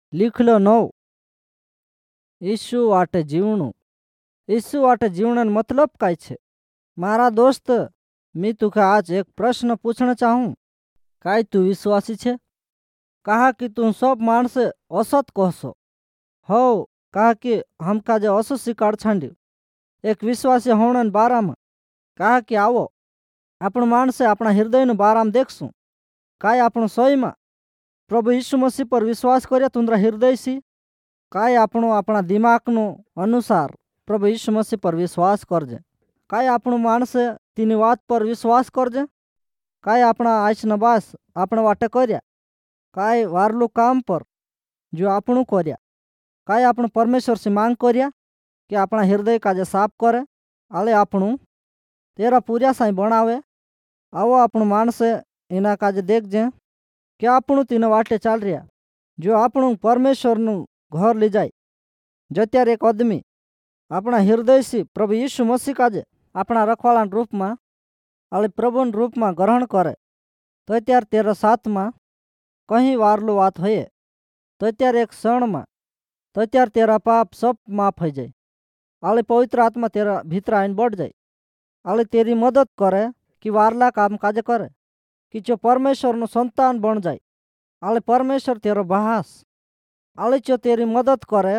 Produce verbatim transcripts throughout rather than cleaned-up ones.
लिखलो नव ઈસુ વાટે જીવણું ઈસુ વાટે जीवण मतलब काय छे। मारा दोस्त मैं तुके आज एक प्रश्न पूछना चाहूँ। काय तू विश्वासी छे? कहा कि तू सब माणस असत कहसो हो। कहा कि हम काजे असो शिकाड़ छांड्यू एक विश्वासी होने बारा में। कहा कि आवो आपण माणसे अपना हृदय नु बारा में देखसूँ। काय आपण सही में प्रभु यीशु मसीह पर विश्वास कर्या तुंद्रा हृदय सी। काय આપણો આપણા દિમાગનો અનુસાર પ્રભુ ઈસુ મસીહ પર વિશ્વાસ કરજે। काय આપણો માણસ તેની વાત પર વિશ્વાસ કરજે। काय આપણા આઈસના બાસ આપણે વાટે કર્યા। काय વારલું કામ પર જો આપણું કર્યા। काय આપણે પરમેશ્વરથી માંગ કર્યા કે આપણા હૃદય કાજે સાફ કરે આલે આપણું તેરા પૂર્યા સાંઈ ભણાવે। આવો આપણું માણસે એના કાજે દેખજે કે આપણું તેના વાટે ચાલ રહ્યા। જો આપણું પરમેશ્વરનું घर ली जाए जो त्यार एक आदमी अपना हृदय से प्रभु यीशु मसीह काजे अपना रखवाला रूप में अले प्रभु रूप में ग्रहण करे तो त्यार तेरा साथ में कहीं वारलो बात होए तो त्यार एक क्षण में तो त्यार तेरा पाप सब माफ हो जाए। अले पवित्र आत्मा तेरा भीतर आईन बढ़ जाए अले तेरी मदद करे कि वारला काम काजे करे कि जो परमेश्वर नो संतान बन जाए। अले परमेश्वर तेरो बहास आले जो तेरी मदद करे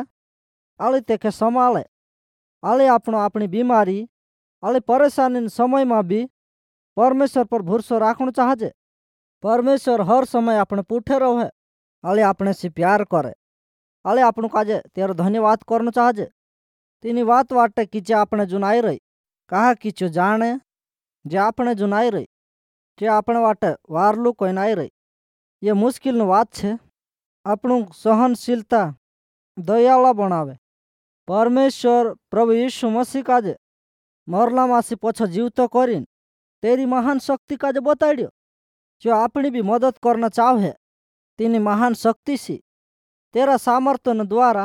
आले तेके संभाले आले आपनो अपनी बीमारी आले परेशानी समय में भी परमेश्वर पर भरोसा राखना चाहजे। परमेश्वर हर समय अपने पूठे रहे आले अपने से प्यार करे आले आपनो काजे तेरो धन्यवाद करना चाहजे। तेनी बात वाटे कि जे आपने जुनाई रही कहा कि जो जाने जे आपने जुनाई रही जे अपने वाटे वारलू कोई नाई रही ये मुश्किल बात छे। આપણું સહનશીલતા દયાળા બનાવે। પરમેશ્વર પ્રભુ ઈસુ મસીહ કાજે મરલામાંથી પાછો જીવતો કરીને તેરી મહાન શક્તિ કાજે બતાડ્યો। જો આપણી બી મદદ करना चाहे તેની મહાન શક્તિ છે તેરા સામર્થ્યના દ્વારા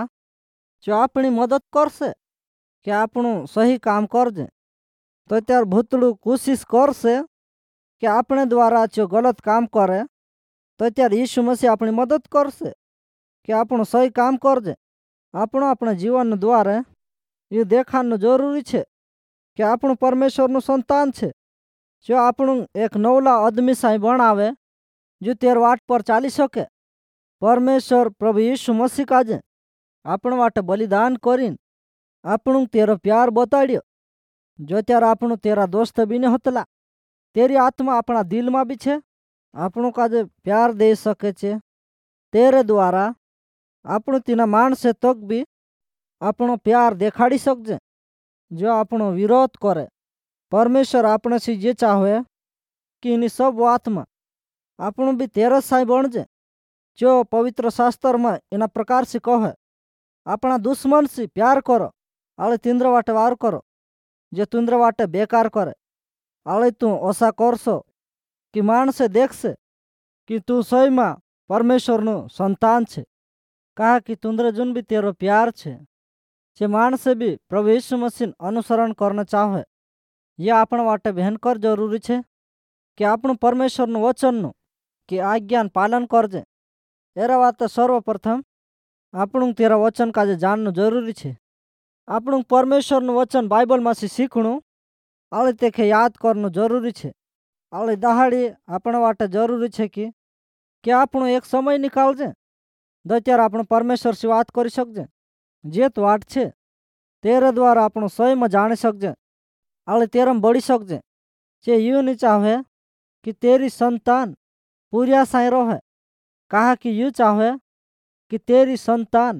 જો આપણી મદદ કરશે કે આપણું સહી કામ કરજે તો ત્યાર ભૂતળું કોશિશ કરશે કે આપણે દ્વારા જો ગલત કામ કરે तो त्यार यीशु मसीह अपनी मदद करसे कि आपणो सही काम करजे। आपणो अपने जीवन द्वारा ये देखानो जरूरी छे कि आपणो परमेश्वरनो संतान छे। जो आपणो एक नवला आदमी साई बनावे जो तेर वाट पर चाली सके। परमेश्वर प्रभु यीशु मसीह काजे आपण वाटे बलिदान करीन आपणो तेरो प्यार बताड्यो। जो त्यार आपणो तेरा दोस्त भी नहीं होतला तेरी आत्मा अपना दिल में भी छे આપણું કાજે પ્યાર દઈ શકે છે। તેરે દ્વારા આપણું તેના માણસે તક બી આપણો પ્યાર દેખાડી શકજે। જો આપણો વિરોધ કરે પરમેશ્વર આપણે થી જે ચાહે કે એની सब વાત में આપણું બી તેરસ સાઈ બનજે। જો પવિત્ર શાસ્ત્ર में એના પ્રકાર से कहे આપણા દુશ્મન से प्यार करो आले तिंद्र वाटे वार करो जो तिंद्र वाटे बेकार करे आले तू ओसा करसो कि माणसे देखसे कि तू सही में परमेश्वर नो संतान छे। कहा कि तुंद्रे जुन भी तेरो प्यार छे जे माणसे भी प्रभु यीशु मसीह अनुसरण करना चाहे ये आपण वाटे भयंकर जरूरी छे कि आपण परमेश्वर नो वचन नो कि आज्ञान पालन करजे। एरा वात सर्वप्रथम आपण तेरा वचन काजे जाननु जरूरी छे। आपण परमेश्वर नो वचन बाइबल में से सीखणु आले तेखे याद करनु जरूरी छे। आले दहाड़ी आपण वाटे जरूरी छे कि कि आपण एक समय निकालजे दो त्यार आपण परमेश्वर से बात करी सकजे। जे तो वाट छे तेरे द्वारा आपण सही में जाणी सकजे आले तेरम बढ़ी सकजे। जे यूँ नहीं चाहे कि तेरी संतान पूरिया साई रहे। कहा कि यूँ चाहे कि तेरी संतान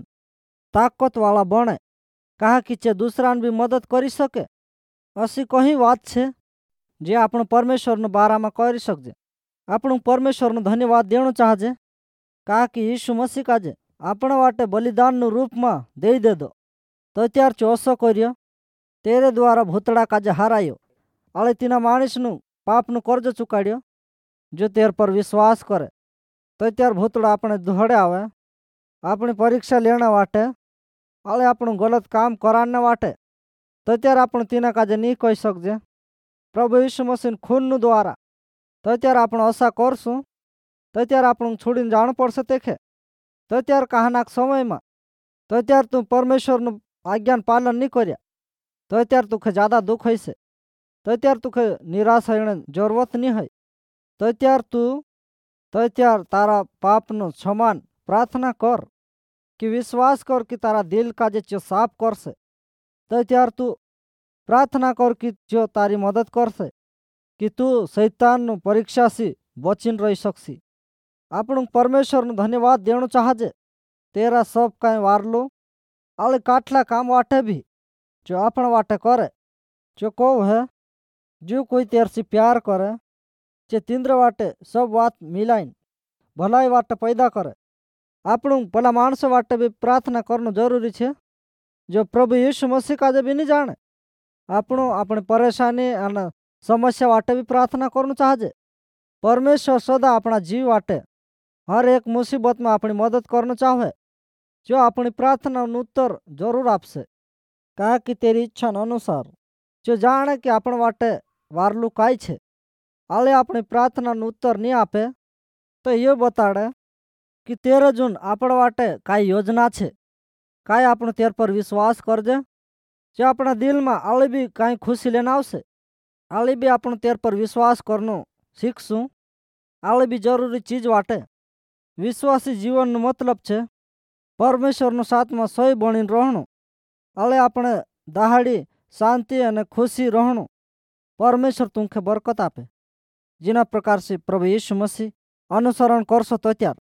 ताकत वाला बने। कहा कि चे दूसरा भी मदद करी सके। असी कहीं बात छे जे आपण परमेश्वर नो बारा में करी सकजे। आपण परमेश्वर नो धन्यवाद देणो चाहजे। कहा कि यीशु मसीह काजे आपण वाटे बलिदान नो रूप में दे दे दो तो त्यार चोसो कर्यो तेरे द्वारा भूतड़ा काजे हारायो आले तीना माणस नु पाप नु कर्ज चुकाड्यो। जो तेर पर विश्वास करे तो त्यार भूतड़ा अपने धोड़े आवे अपनी परीक्षा लेना वाटे आले आपण गलत काम कराने वाटे तो त्यार आपण तीना काजे नहीं कही सकजे। प्रभु यीशु मसीह खून द्वारा तो त्यार आपण आशा करशुं तो त्यार आपण छोड़ीने जाण पड़शे तेखे। તો ત્યાર કહાનાક સમયમાં તો ત્યાર તું પરમેશ્વરનું આજ્ઞાન પાલન નહીં કર્યા તો ત્યાર તુખે જ્યાદા દુઃખ હશે, તો ત્યાર તુખે નિરાશ હઈને જરૂરત નહીં હોય, તો ત્યાર તું તો ત્યાર તારા પાપનું સમાન પ્રાર્થના કર કે વિશ્વાસ કર કે તારા દિલ કાજે જો સાફ કરશે, તો ત્યાર તું પ્રાર્થના કર કે જો તારી મદદ કરશે કે તું શૈતાનનું પરીક્ષાથી બચીને રહી શકશી. આપણું પરમેશ્વરનું ધન્યવાદ દેણું ચાહજે. તેરા સબ કાંઈ વારલું આલે કાઠલા કામ વાટે ભી જો આપણ વાટે કરે, જો કહું હે જો કોઈ તેરથી પ્યાર કરે જે તિંદ્ર વાટે સબ વાત મિલાઈને ભલાઈ વાટે પેદા કરે. આપણું ભલા માણસો વાટે બી પ્રાર્થના કરવું જરૂરી છે. જો પ્રભુ યીશુ મસીહ કાજે બી નહીં જાણે આપણું આપણી પરેશાની અને સમસ્યા વાટે બી પ્રાર્થના કરવું ચાહજે. પરમેશ્વર સદા આપણા જીવ વાટે હર એક મુસીબતમાં આપણી મદદ કરવું ચાહે. જો આપણી પ્રાર્થનાનું ઉત્તર જરૂર આપશે, કારણ કે તેરી ઈચ્છાના અનુસાર જો જાણે કે આપણ વાટે વારલું કાંઈ છે આલે આપણી પ્રાર્થનાનું ઉત્તર નહીં આપે તો એ બતાડે કે તેરે જૂન આપણા વાટે કાંઈ યોજના છે. કાંઈ આપણું તેર પર વિશ્વાસ કરજે. જો આપણા દિલમાં આળી બી કાંઈ ખુશી લઈને આવશે આળી બી આપણું તેર પર વિશ્વાસ કરવાનું શીખશું. આળી બી જરૂરી ચીજ વાટે વિશ્વાસી જીવનનો મતલબ છે પરમેશ્વરનો સાથમાં સોય બનીને રહેવાનું. આળે આપણે દહાડી શાંતિ અને ખુશી રહેવાનું. પરમેશ્વર તુમકે બરકત આપે. જેના પ્રકાર से प्रभु यीशु मसीह अनुसरण करशो तो त्यार